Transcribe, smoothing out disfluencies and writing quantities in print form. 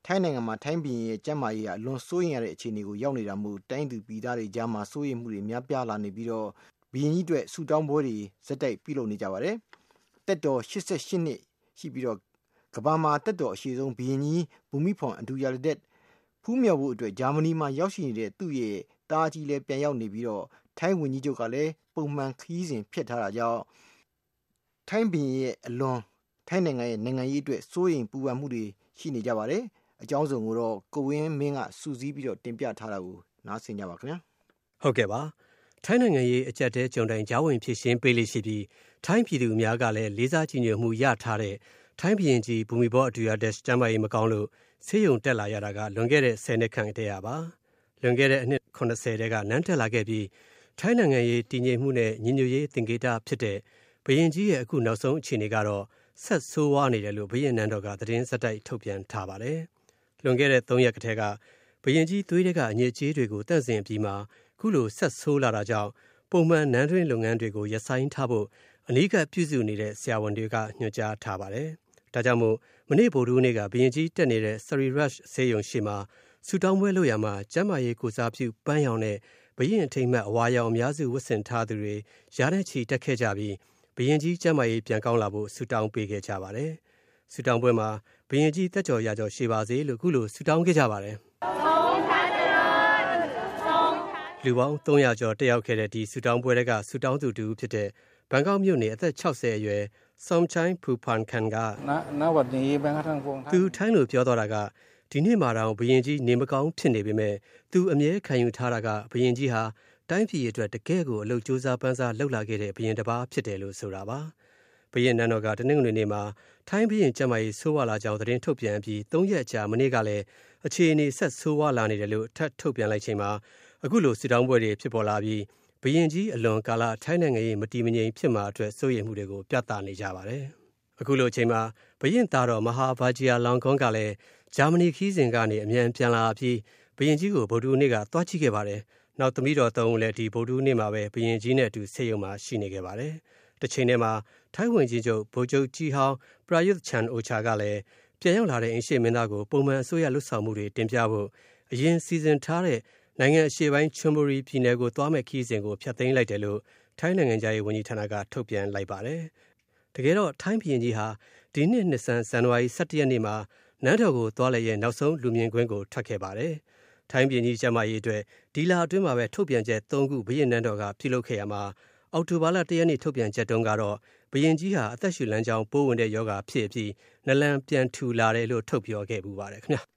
ထိုင်းနိုင်ငံမှာထိုင်းပြည်ရဲ့ကျန်းမာရေးအလွန်စိုးရိမ်ရတဲ့အခြေအနေကိုရောက်နေတာမို့တိုင်းသူပြည်သားတွေကြားမှာစိုးရိမ်မှုတွေများပြားလာနေပြီးတော့ဘုရင်ကြီးအတွက်ဆူတောင်းပွဲတွေဇက်တိုက်ပြုလုပ်နေကြပါတယ်။တက်တော်88နှစ်ရှိပြီးတော့ကမ္ဘာမှာတက်တော်အရှိဆုံးဘုရင်ကြီးဘူမိဖွန်အဒူယာလဒက်ဖူးမြော်ဖို့အတွက်ဂျာမနီမှာရောက်ရှိနေတဲ့သူ့ရဲ့တားကြီးလည်းပြန်ရောက်နေပြီးတော့ထိုင်းဝန်ကြီးချုပ်ကလည်းပုံမှန်ခရီးစဉ်ဖြစ်ထားတာကြောင့်ထိုင်းဘုရင်ရဲ့အလွန်ထိုင်းနိုင်ငံရဲ့နိုင်ငံရေးအတွက်စိုးရိမ်ပူပန်မှုတွေရှိနေကြပါတယ်။အကြောင်းစုံကိုတော့ကိုဝင်းမင်းကစူးစီးပြီးတော့တင်ပြထားတာကိုနားဆင်ကြပါခင်ဗျာ။ဟုတ်ကဲ့ပါ။ထိုင်းနိုင်ငံရေးအကြက်တဲကြုံတိုင်ကြားဝင်ဖြစ်ရှင်းပေးလိရှိပြီးထိုင်းပြည်သူအများကလည်းလေးစားကြည်ညိုမှုရထားတဲ့ထိုင်းဘုရင်ကြီးဘူမိဘောအဒူယာဒက်ကျမ်းမာရေးမကောင်းလို့ဆေးရုံတက်လာရတာကလွန်ခဲ့တဲ့10နှစ်ခန့်တည်းရပါ။လွန်ခဲ့တဲ့အနှစ်80တဲကနန်းတက်လာခဲ့ပြီးထိုင်းနိုင်ငံရေးတည်ငြိမ်မှုနဲ့ညီညွတ်ရေးသင်္ကေတဖြစ်တဲ့ဘုရင်ကြီးရဲ့အခုနောက်ဆုံးအခြေအနေကတော့ဆက်ဆိုးဝါးနေတယ်လို့ဘုရင်နန်းတော်ကသတင်းစက်တိုက်ထုတ်ပြန်ထားပါတယ်။လွန်ခဲ့တဲ့3ရက်ကတည်းကဘုရင်ကြီးသွေးတွေကအညစ်အကြေးတွေကိုတန့်စင်ပြီးမှခုလိုဆက်ဆိုးလာတာကြောင့်ပုံမှန်နန်းတွင်းလုပ်ငန်းတွေကိုရပ်ဆိုင်းထားဖို့အနီးကပ်ပြုစုနေတဲ့ဆရာဝန်တွေကညွှန်ကြားထားပါတယ်။ဒါကြောင့်မို့မနေ့ဗုဒ္ဓဟူးနေ့ကဘုရင်ကြီးတက်နေတဲ့ Sri Raj ဆေးရုံရှိမှာဆူတောင်းပွဲလုပ်ရမှာကျန်းမာရေးကိုစားပြုပန်းရောင်နဲ့ဘုရင်အထိမ်းအမှတ်အဝါရောင်အများစုဝတ်ဆင်ထားသူတွေရားတဲ့ချီတက်ခဲ့ကြပြီးဘုရင်ကြီးကျန်းမာရေးပြန်ကောင်းလာဖို့ဆူတောင်းပေးခဲ့ကြပါတယ်။ဆူတောင်းပွဲမှာဘုရင်ကြီးတက်ကြော်ရကြော်ရှိပါစေလို့ခုလိုဆူတောင်းခဲ့ကြပါတယ်။လူပေါင်း300ကျော်တက်ရောက်ခဲ့တဲ့ဒီဆူတောင်းပွဲတွေကဆူတောင်းသူတူဖြစ်တဲ့ဘန်ကောက်မြို့နေအသက်60အရွယ်ဆောမ်ချိုင်းဖူဖန်ခန်ကသူထိုင်းလိုပြောသွားတာကဒီနေ့မှာတော့ဘုရင်ကြီးနေမကောင်းဖြစ်နေပေမဲ့သူအမြဲခံယူထားတာကဘုရင်ကြီးဟာတိုင်းပြည်အတွက်တကယ်ကိုအလုပ်ကြိုးစားပန်းစားလှုပ်လာခဲ့တဲ့ဘုရင်တစ်ပါးဖြစ်တယ်လို့ဆိုတာပါ။ဘုရင်နန်းတော်ကတနင်္ဂနွေနေ့မှာထိုင်းဘုရင်ကျမ်းမာရေးဆိုးဝါးလာကြောင်းသတင်းထုတ်ပြန်ပြီး3ရက်ကြာမနေ့ကလည်းအခြေအနေဆက်ဆိုးဝါးလာနေတယ်လို့ထပ်ထုတ်ပြန်လိုက်ချိန်မှာအခုလိုစစ်တောင်းပွဲတွေဖြစ်ပေါ်လာပြီးဘုရင်ကြီးအလွန်ကာလထိုင်းနိုင်ငံရေးမတည်မငြိမ်ဖြစ်မှာအတွက်စိုးရိမ်မှုတွေကိုပြသနေကြပါတယ်။အခုလိုအချိန်မှာဘုရင်သားတော်မဟာဗာဂျီယာလောင်ကွန်ကလည်းဂျာမနီခီးစဉ်ကနေအမြန်ပြန်လာပြီးဘုရင်ကြီးကိုဗုဒ္ဓဟူးနေ့ကသွားကြည့်ခဲ့ပါတယ်။နောက်သမီးတော်3ဦးလည်းဒီဗုဒ္ဓဟူးနေ့မှာပဲဘုရင်ကြီးနဲ့အတူဆေးရုံမှာရှိနေခဲ့ပါတယ်။တစ်ချိန်တည်းမှာထိုင်းဝန်ကြီးချုပ်ဗိုလ်ချုပ်ကြီးဟောင်းပရာယွတ်ချန်အိုချာကလည်းပြန်ရောက်လာတဲ့အင်ရှေမင်းသားကိုပုံမှန်အစိုးရလှုပ်ဆောင်မှုတွေတင်ပြဖို့အရင်စီစဉ်ထားတဲ့နိုင်ငံအရှေ့ပိုင်းချွန်ဘူရီပြည်နယ်ကိုသွားမဲ့ခီးစဉ်ကိုဖျက်သိမ်းလိုက်တယ်လို့ထိုင်းနိုင်ငံသားရေးဝန်ကြီးဌာနကထုတ်ပြန်လိုက်ပါတယ်။တကယ်တော့ထိုင်းဘုရင်ကြီးဟာဒီနှစ်ဇန်နဝါရီ17ရက်နေ့မှာနန်းတော်ကိုသွားလည်ရဲ့နောက်ဆုံးလူမြင်ကွင်းကိုထွက်ခဲ့ပါတယ်။ထိုင်းပြည်ကြီးကျမကြီးအတွက်ဒီလအတွင်းမှာပဲထုတ်ပြန်ချက်3ခုဘုရင်နန်းတော်ကပြုလုပ်ခဲ့ရမှာအောက်တိုဘာလ1ရက်နေ့ထုတ်ပြန်ချက်တုန်းကတော့ဘုရင်ကြီးဟာအသက်ရှူလမ်းကြောင်းပိုးဝင်တဲ့ယောဂဖြစ်ပြီးနလန်ပြန်ထူလာတယ်လို့ထုတ်ပြောခဲ့ပူပါတယ်ခင်ဗျာ။